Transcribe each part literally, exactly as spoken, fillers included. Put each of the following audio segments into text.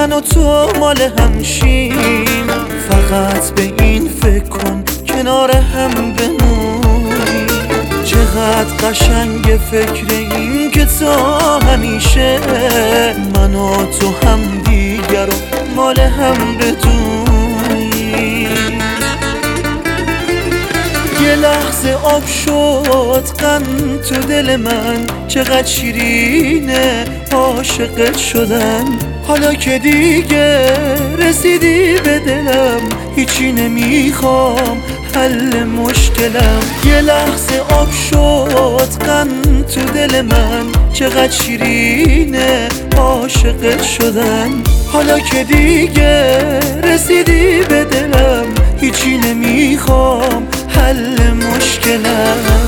من و تو مال همشیم، فقط به این فکر کن کنار هم بمونیم. چقدر قشنگ فکر این که تا همیشه من و تو هم دیگر و مال هم بدونیم. یه لحظه آب شد قند تو دل من، چقدر شیرینه عاشقت شدن. حالا که دیگه رسیدی به دلم، هیچی نمیخوام حل مشکلم. یه لحظه آب شد قند تو دل من، چقدر شیرینه عاشقت شدن. حالا که دیگه رسیدی به دلم، هیچی نمیخوام حل مشکلم.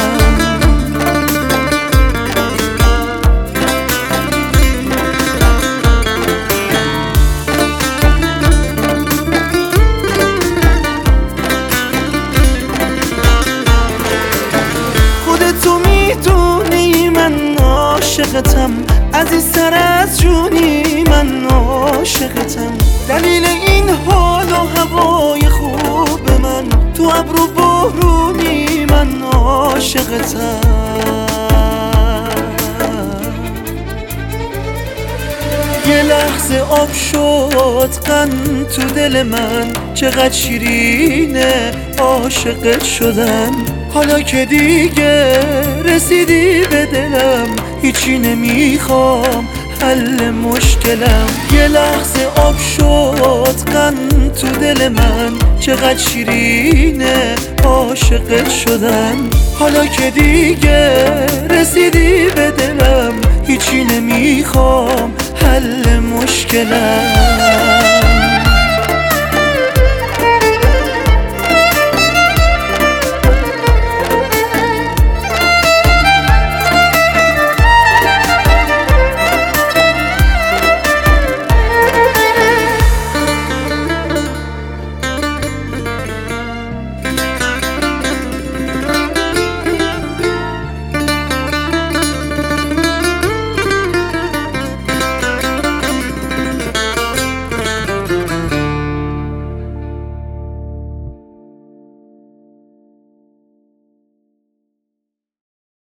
خودتو میدونی من عاشقتم، عزیزتر از جونی من عاشقتم. دلیل این حال و هوای خوب من، تو ابرو بارونی من عاشقتم. یه لحظه آب شد قند تو دل من، چقدر شیرینه عاشقت شدن. حالا که دیگه رسیدی به دلم، هیچی نمیخوام حل مشکلم. یه لحظه آب شد قند تو دل من، چقدر شیرینه عاشقت شدن. حالا که دیگه رسیدی به دلم، هیچی نمیخوام حل مشکلم.